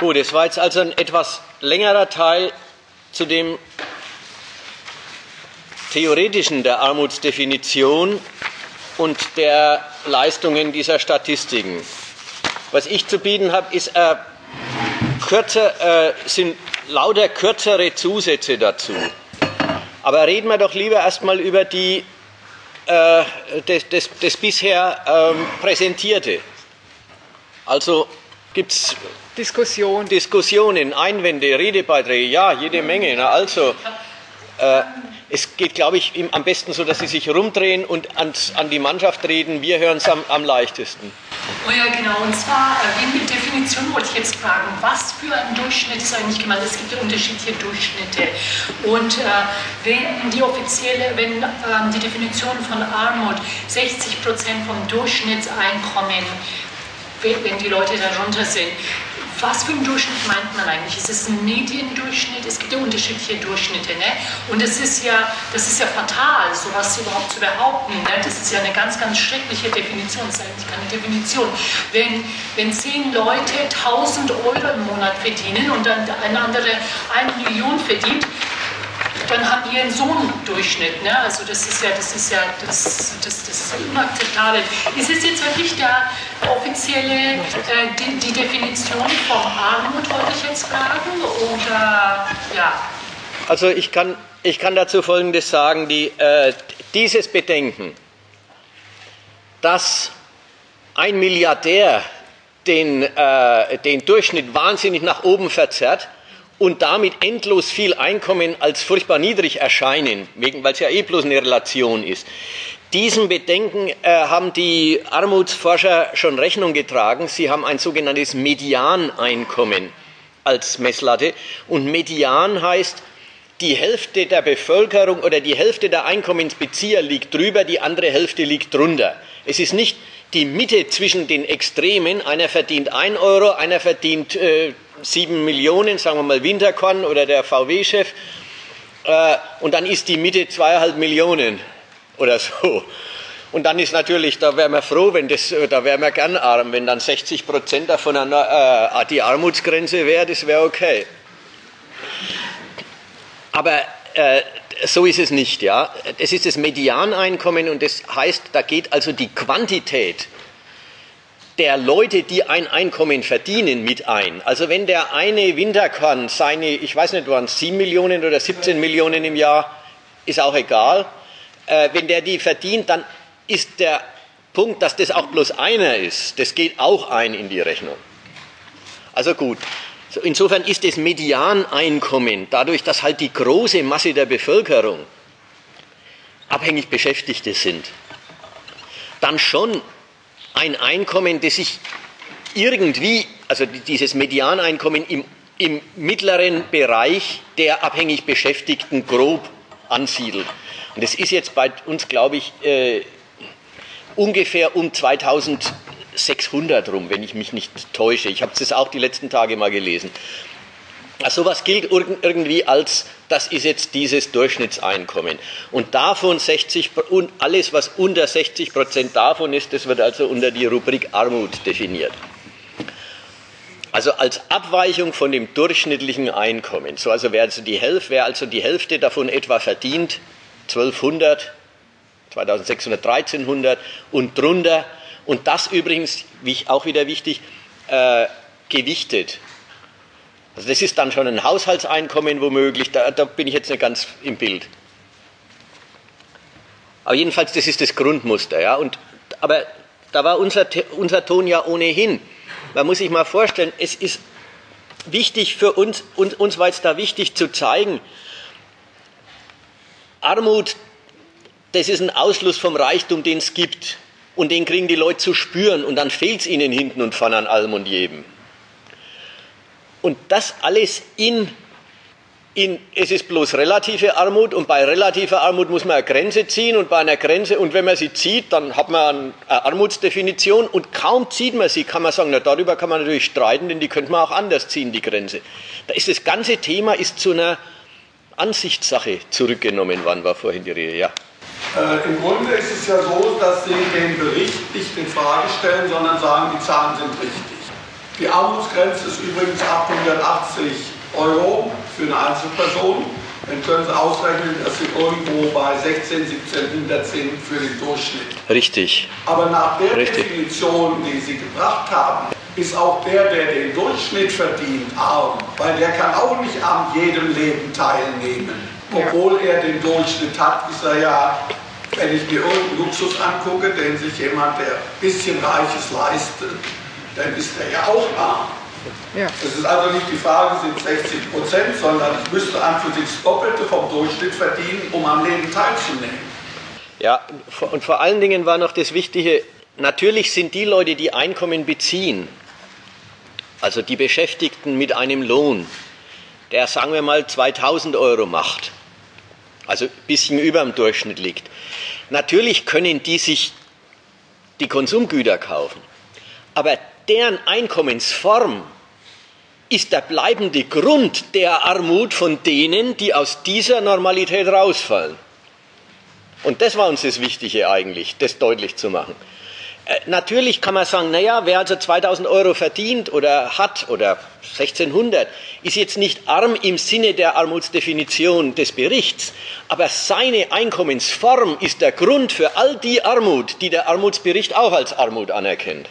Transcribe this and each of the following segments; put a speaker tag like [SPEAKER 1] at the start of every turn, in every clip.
[SPEAKER 1] Gut, es war jetzt also ein etwas längerer Teil zu dem Theoretischen der Armutsdefinition und der Leistungen dieser Statistiken. Was ich zu bieten habe, sind lauter kürzere Zusätze dazu. Aber reden wir doch lieber erstmal über das bisher Präsentierte. Also gibt es Diskussionen, Einwände, Redebeiträge, ja, jede Menge. Na also, es geht, glaube ich, am besten so, dass Sie sich rumdrehen und an die Mannschaft reden. Wir hören es am leichtesten.
[SPEAKER 2] Oh ja, genau. Und zwar, wegen der Definition wollte ich jetzt fragen, was für ein Durchschnitt ist eigentlich gemeint? Es gibt ja unterschiedliche Durchschnitte. Und wenn die Definition von Armut 60% vom Durchschnittseinkommen, wenn die Leute darunter sind, was für einen Durchschnitt meint man eigentlich? Ist es ein Mediendurchschnitt? Es gibt ja unterschiedliche Durchschnitte, ne? Und das ist ja fatal, sowas überhaupt zu behaupten, ne? Das ist ja eine ganz, ganz schreckliche Definition. Das ist eigentlich keine Definition. Wenn 10 Leute 1.000 Euro im Monat verdienen und dann ein anderer 1 Million verdient, dann haben wir so einen Durchschnitt, ne? Also das ist inakzeptabel. Ist es jetzt wirklich der offizielle, die Definition von Armut, wollte ich jetzt fragen, oder, ja?
[SPEAKER 1] Also ich kann dazu Folgendes sagen, dieses Bedenken, dass ein Milliardär den Durchschnitt wahnsinnig nach oben verzerrt, und damit endlos viel Einkommen als furchtbar niedrig erscheinen, weil es ja bloß eine Relation ist. Diesem Bedenken haben die Armutsforscher schon Rechnung getragen. Sie haben ein sogenanntes Medianeinkommen als Messlatte. Und Median heißt, die Hälfte der Bevölkerung oder die Hälfte der Einkommensbezieher liegt drüber, die andere Hälfte liegt drunter. Es ist nicht die Mitte zwischen den Extremen. Einer verdient 1 Euro, einer verdient 7 Millionen, sagen wir mal Winterkorn oder der VW-Chef, und dann ist die Mitte 2,5 Millionen oder so. Und dann ist natürlich, da wären wir froh, da wären wir gern arm, wenn dann 60% davon die Armutsgrenze wäre, das wäre okay. Aber so ist es nicht, ja. Es ist das Medianeinkommen und das heißt, da geht also die Quantität der Leute, die ein Einkommen verdienen, mit ein. Also wenn der eine Winterkorn ich weiß nicht, waren es 7 Millionen oder 17 Millionen im Jahr, ist auch egal. Wenn der die verdient, dann ist der Punkt, dass das auch bloß einer ist, das geht auch ein in die Rechnung. Also gut. Insofern ist das Medianeinkommen, dadurch, dass halt die große Masse der Bevölkerung abhängig Beschäftigte sind, dann schon ein Einkommen, das sich irgendwie, also dieses Medianeinkommen im mittleren Bereich der abhängig Beschäftigten grob ansiedelt. Und das ist jetzt bei uns, glaube ich, ungefähr um 2600 rum, wenn ich mich nicht täusche. Ich habe das auch die letzten Tage mal gelesen. Also sowas gilt irgendwie als, das ist jetzt dieses Durchschnittseinkommen. Und davon und alles, was unter 60% davon ist, das wird also unter die Rubrik Armut definiert. Also als Abweichung von dem durchschnittlichen Einkommen. So also wer also die Hälfte davon etwa verdient, 1200, 2600, 1300 und drunter. Und das übrigens, auch wieder wichtig, gewichtet. Also das ist dann schon ein Haushaltseinkommen womöglich, da bin ich jetzt nicht ganz im Bild. Aber jedenfalls, das ist das Grundmuster. Ja? Aber da war unser Ton ja ohnehin. Man muss sich mal vorstellen, es ist wichtig für uns war jetzt da wichtig zu zeigen, Armut, das ist ein Ausschluss vom Reichtum, den es gibt. Und den kriegen die Leute zu spüren und dann fehlt es ihnen hinten und vorne an allem und jedem. Und das alles es ist bloß relative Armut und bei relativer Armut muss man eine Grenze ziehen und bei einer Grenze, und wenn man sie zieht, dann hat man eine Armutsdefinition und kaum zieht man sie, kann man sagen, na, darüber kann man natürlich streiten, denn die könnte man auch anders ziehen, die Grenze. Da ist das ganze Thema zu einer Ansichtssache zurückgenommen worden, war vorhin die Rede, ja.
[SPEAKER 3] Im Grunde ist es ja so, dass Sie den Bericht nicht in Frage stellen, sondern sagen, die Zahlen sind richtig. Die Armutsgrenze ist übrigens 880 € für eine Einzelperson. Dann können Sie ausrechnen, dass Sie irgendwo bei 16, 1700 sind für den Durchschnitt.
[SPEAKER 1] Richtig.
[SPEAKER 3] Aber nach der Definition, die Sie gebracht haben, ist auch der den Durchschnitt verdient, arm. Weil der kann auch nicht an jedem Leben teilnehmen. Obwohl er den Durchschnitt hat, ist er ja, wenn ich mir irgendeinen Luxus angucke, den sich jemand, der ein bisschen Reiches leistet, dann ist er ja auch arm. Ja. Es ist also nicht die Frage, sind 60%, sondern es müsste an für sich das Doppelte vom Durchschnitt verdienen, um am Leben teilzunehmen.
[SPEAKER 1] Ja, und vor allen Dingen war noch das Wichtige, natürlich sind die Leute, die Einkommen beziehen, also die Beschäftigten mit einem Lohn, der, sagen wir mal, 2000 € macht, also ein bisschen über dem Durchschnitt liegt. Natürlich können die sich die Konsumgüter kaufen, aber deren Einkommensform ist der bleibende Grund der Armut von denen, die aus dieser Normalität rausfallen. Und das war uns das Wichtige eigentlich, das deutlich zu machen. Natürlich kann man sagen, naja, wer also 2000 € verdient oder hat oder 1600, ist jetzt nicht arm im Sinne der Armutsdefinition des Berichts, aber seine Einkommensform ist der Grund für all die Armut, die der Armutsbericht auch als Armut anerkennt.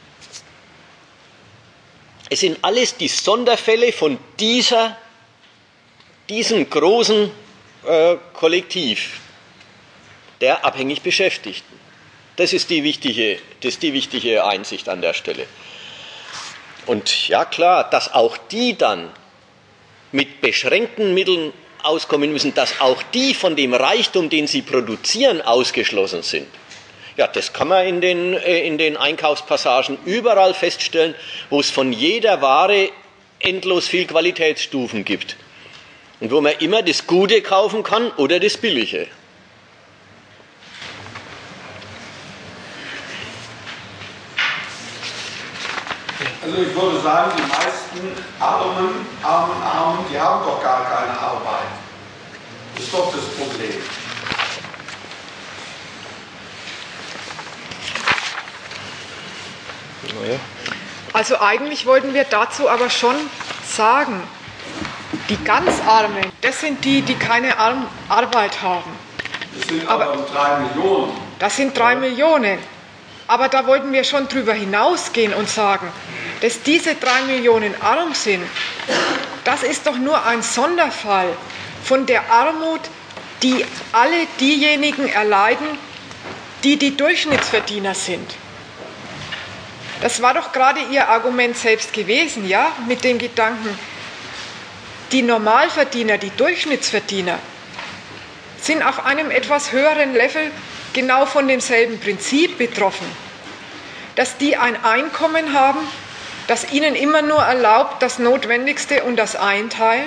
[SPEAKER 1] Es sind alles die Sonderfälle von diesem großen Kollektiv der abhängig Beschäftigten. Das ist die wichtige Einsicht an der Stelle. Und ja klar, dass auch die dann mit beschränkten Mitteln auskommen müssen, dass auch die von dem Reichtum, den sie produzieren, ausgeschlossen sind. Ja, das kann man in den Einkaufspassagen überall feststellen, wo es von jeder Ware endlos viel Qualitätsstufen gibt. Und wo man immer das Gute kaufen kann oder das Billige.
[SPEAKER 3] Also ich würde sagen, die meisten Armen, die haben doch gar keine Arbeit. Das ist doch das Problem.
[SPEAKER 4] Also eigentlich wollten wir dazu aber schon sagen, die ganz Armen, das sind die, die keine Arbeit haben.
[SPEAKER 3] Das sind aber 3 Millionen.
[SPEAKER 4] Das sind 3 Millionen. Aber da wollten wir schon drüber hinausgehen und sagen, dass diese 3 Millionen arm sind, das ist doch nur ein Sonderfall von der Armut, die alle diejenigen erleiden, die die Durchschnittsverdiener sind. Das war doch gerade Ihr Argument selbst gewesen, ja, mit den Gedanken, die Normalverdiener, die Durchschnittsverdiener sind auf einem etwas höheren Level genau von demselben Prinzip betroffen, dass die ein Einkommen haben, das ihnen immer nur erlaubt, das Notwendigste und das Einteilen,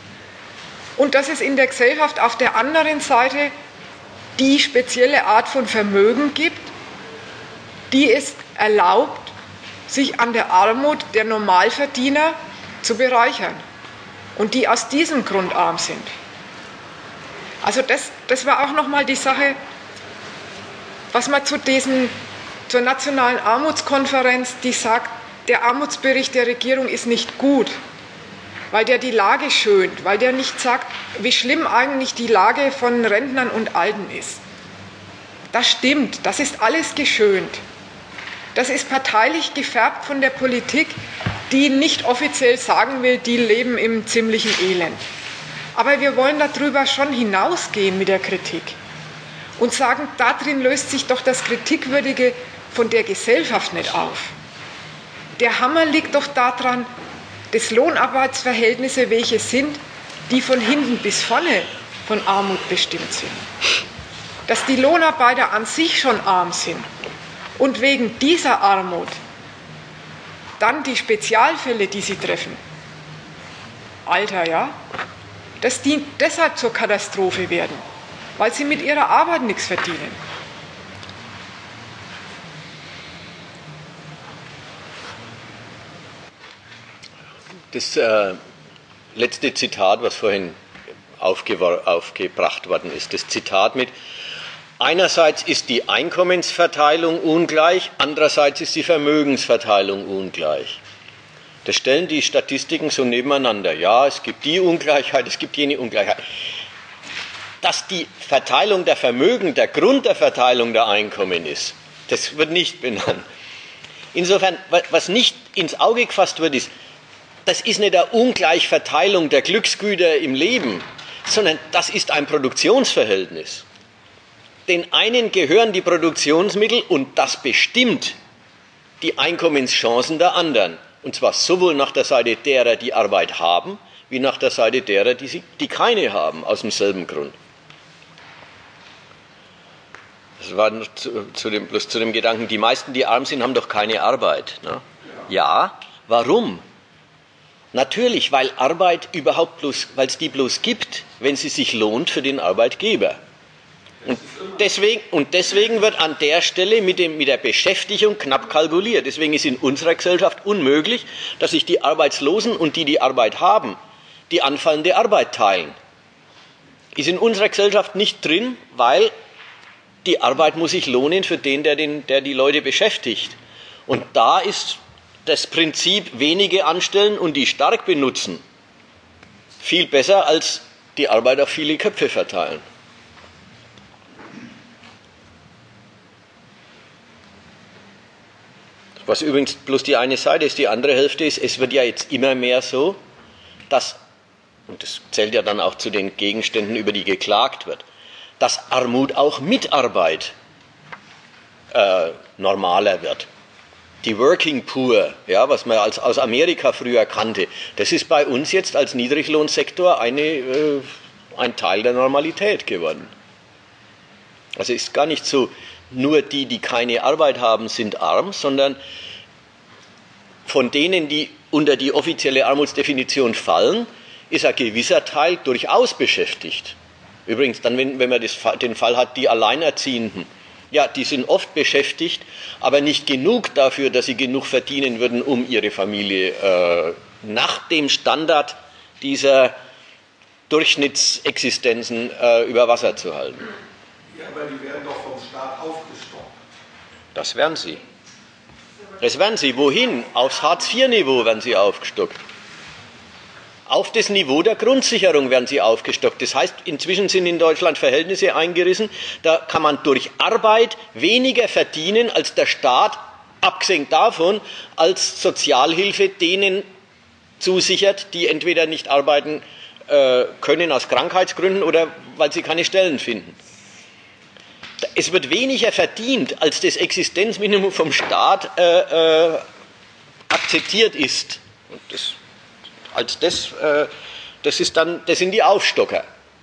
[SPEAKER 4] und dass es in der Gesellschaft auf der anderen Seite die spezielle Art von Vermögen gibt, die es erlaubt, sich an der Armut der Normalverdiener zu bereichern und die aus diesem Grund arm sind. Also das war auch nochmal die Sache, was man zur Nationalen Armutskonferenz, die sagt, der Armutsbericht der Regierung ist nicht gut, weil der die Lage schönt, weil der nicht sagt, wie schlimm eigentlich die Lage von Rentnern und Alten ist. Das stimmt, das ist alles geschönt. Das ist parteilich gefärbt von der Politik, die nicht offiziell sagen will, die leben im ziemlichen Elend. Aber wir wollen darüber schon hinausgehen mit der Kritik und sagen, darin löst sich doch das Kritikwürdige von der Gesellschaft nicht auf. Der Hammer liegt doch daran, dass Lohnarbeitsverhältnisse welche sind, die von hinten bis vorne von Armut bestimmt sind. Dass die Lohnarbeiter an sich schon arm sind und wegen dieser Armut dann die Spezialfälle, die sie treffen, Alter, ja, dass die deshalb zur Katastrophe werden, weil sie mit ihrer Arbeit nichts verdienen.
[SPEAKER 1] Das letzte Zitat, was vorhin aufgebracht worden ist, das Zitat mit: Einerseits ist die Einkommensverteilung ungleich, andererseits ist die Vermögensverteilung ungleich. Das stellen die Statistiken so nebeneinander. Ja, es gibt die Ungleichheit, es gibt jene Ungleichheit. Dass die Verteilung der Vermögen der Grund der Verteilung der Einkommen ist, das wird nicht benannt. Insofern, was nicht ins Auge gefasst wird, ist, das ist nicht eine Ungleichverteilung der Glücksgüter im Leben, sondern das ist ein Produktionsverhältnis. Den einen gehören die Produktionsmittel und das bestimmt die Einkommenschancen der anderen. Und zwar sowohl nach der Seite derer, die Arbeit haben, wie nach der Seite derer, die keine haben, aus demselben Grund. Das war bloß zu dem Gedanken, die meisten, die arm sind, haben doch keine Arbeit. Ne? Ja, warum? Natürlich, weil Arbeit weil es die bloß gibt, wenn sie sich lohnt für den Arbeitgeber. Und deswegen wird an der Stelle mit der Beschäftigung knapp kalkuliert. Deswegen ist in unserer Gesellschaft unmöglich, dass sich die Arbeitslosen und die Arbeit haben, die anfallende Arbeit teilen. Ist in unserer Gesellschaft nicht drin, weil die Arbeit muss sich lohnen für den, der die Leute beschäftigt. Und da ist das Prinzip wenige anstellen und die stark benutzen viel besser als die Arbeit auf viele Köpfe verteilen. Was übrigens bloß die eine Seite ist, die andere Hälfte ist, es wird ja jetzt immer mehr so, dass, und das zählt ja dann auch zu den Gegenständen, über die geklagt wird, dass Armut auch mit Arbeit normaler wird. Die Working Poor, ja, was man aus Amerika früher kannte, das ist bei uns jetzt als Niedriglohnsektor ein Teil der Normalität geworden. Also ist gar nicht so, nur die keine Arbeit haben, sind arm, sondern von denen, die unter die offizielle Armutsdefinition fallen, ist ein gewisser Teil durchaus beschäftigt. Übrigens, dann, wenn man den Fall hat, die Alleinerziehenden, ja, die sind oft beschäftigt, aber nicht genug dafür, dass sie genug verdienen würden, um ihre Familie nach dem Standard dieser Durchschnittsexistenzen über Wasser zu halten.
[SPEAKER 3] Ja, aber die werden doch vom Staat aufgestockt.
[SPEAKER 1] Das werden sie. Das werden sie. Wohin? Aufs Hartz-IV-Niveau werden sie aufgestockt. Auf das Niveau der Grundsicherung werden sie aufgestockt. Das heißt, inzwischen sind in Deutschland Verhältnisse eingerissen, da kann man durch Arbeit weniger verdienen, als der Staat, abgesehen davon, als Sozialhilfe denen zusichert, die entweder nicht arbeiten können aus Krankheitsgründen oder weil sie keine Stellen finden. Es wird weniger verdient, als das Existenzminimum vom Staat akzeptiert ist. Und das sind die Aufstocker.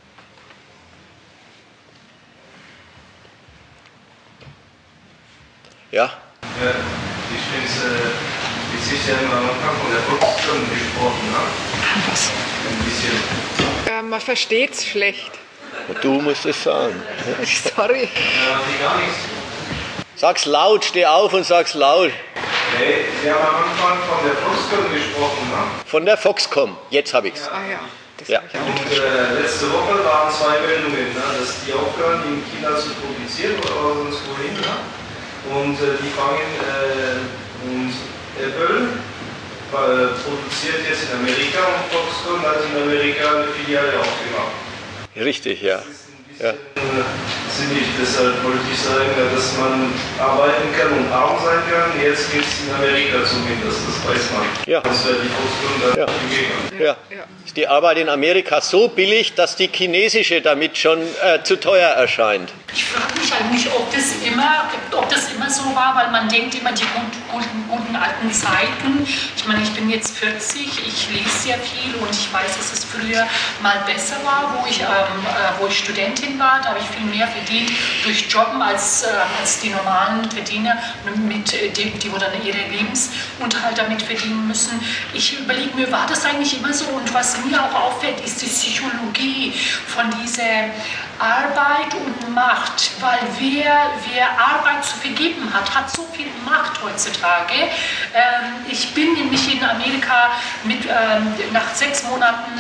[SPEAKER 1] Ja?
[SPEAKER 5] Ich finde es, wie sich ja immer am Anfang von der Volksstimme gesprochen, ne?
[SPEAKER 4] Was?
[SPEAKER 5] Ein bisschen.
[SPEAKER 4] Man versteht es schlecht.
[SPEAKER 1] Du musst es sagen.
[SPEAKER 4] Sorry.
[SPEAKER 5] Die gar nichts.
[SPEAKER 1] Sag's laut, steh auf und sag's laut.
[SPEAKER 5] Nee, Sie haben am Anfang von der Foxconn gesprochen, ne?
[SPEAKER 1] Von der Foxcom, jetzt habe ich's.
[SPEAKER 4] Ah ja, das
[SPEAKER 1] Ja.
[SPEAKER 4] habe ich auch nicht
[SPEAKER 5] Und
[SPEAKER 4] verstanden.
[SPEAKER 5] letzte Woche waren 2 Meldungen, ne? Dass die aufhören, in China zu produzieren oder sonst wohin. Ne? Und die fangen, und Apple produziert jetzt in Amerika und Foxconn hat in Amerika eine Filiale aufgemacht.
[SPEAKER 1] Richtig, ja.
[SPEAKER 5] Das ist ein bisschen sinnig, deshalb wollte ich sagen, dass man arbeiten kann und arm sein kann. Jetzt geht es in Amerika zumindest, das weiß man.
[SPEAKER 1] Ja.
[SPEAKER 5] Das wäre die Foxconn da gegeben.
[SPEAKER 1] Ja. Ist die Arbeit in Amerika so billig, dass die chinesische damit schon zu teuer erscheint?
[SPEAKER 2] Ich frage mich eigentlich, ob das immer so war, weil man denkt immer die guten alten Zeiten. Ich meine, ich bin jetzt 40, ich lese sehr viel und ich weiß, dass es früher mal besser war, wo ich Studentin war. Da habe ich viel mehr verdient durch Jobben als die normalen Verdiener, die dann ihren Lebensunterhalt damit verdienen müssen. Ich überlege mir, war das eigentlich immer so? Und was mir auch auffällt, ist die Psychologie von dieser Arbeit und Macht, weil wer Arbeit zu vergeben hat so viel Macht heutzutage. Ich bin nämlich in Amerika nach 6 Monaten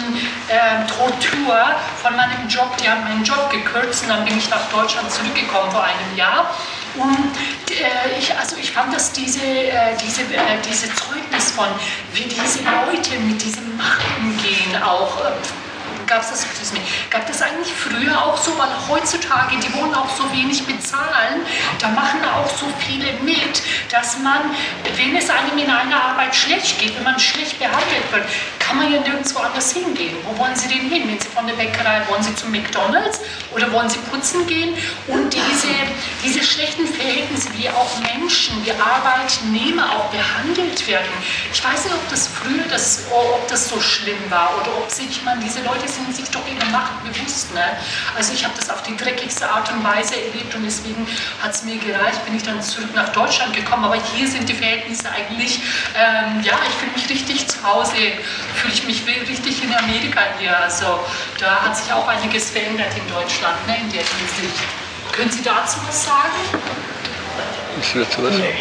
[SPEAKER 2] Tortur von meinem Job, die haben meinen Job gekürzt und dann bin ich nach Deutschland zurückgekommen vor einem Jahr. Und ich fand, dass diese Zeugnis von, wie diese Leute mit diesem Macht umgehen, auch gab das eigentlich früher auch so, weil heutzutage, die wollen auch so wenig bezahlen, da machen auch so viele mit, dass man, wenn es einem in einer Arbeit schlecht geht, wenn man schlecht behandelt wird, kann man ja nirgendwo anders hingehen. Wo wollen Sie denn hin? Wenn Sie von der Bäckerei, wollen Sie zum McDonald's oder wollen Sie putzen gehen? Und diese schlechten Verhältnisse, wie auch Menschen, wie Arbeitnehmer auch behandelt werden, ich weiß nicht, ob das früher ob das so schlimm war oder ob diese Leute sind sich doch ihrer Macht bewusst. Ne? Also ich habe das auf die dreckigste Art und Weise erlebt und deswegen hat es mir gereicht, bin ich dann zurück nach Deutschland gekommen. Aber hier sind die Verhältnisse eigentlich, ich fühle mich richtig zu Hause, fühle ich mich richtig in Amerika hier. Also da hat sich auch einiges verändert in Deutschland, ne, in der Hinsicht. Können Sie dazu was sagen?
[SPEAKER 1] Ich will dazu was sagen.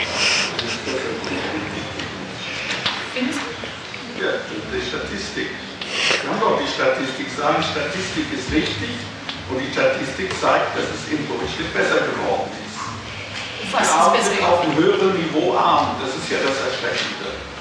[SPEAKER 3] Ja, die Statistik. Wir haben doch die Statistik sagen, Statistik ist richtig und die Statistik zeigt, dass es im Durchschnitt besser geworden ist.
[SPEAKER 2] Was
[SPEAKER 3] die Armen
[SPEAKER 2] ist besser
[SPEAKER 3] sind auf einem höheren Niveau arm, das ist ja das Erschreckende.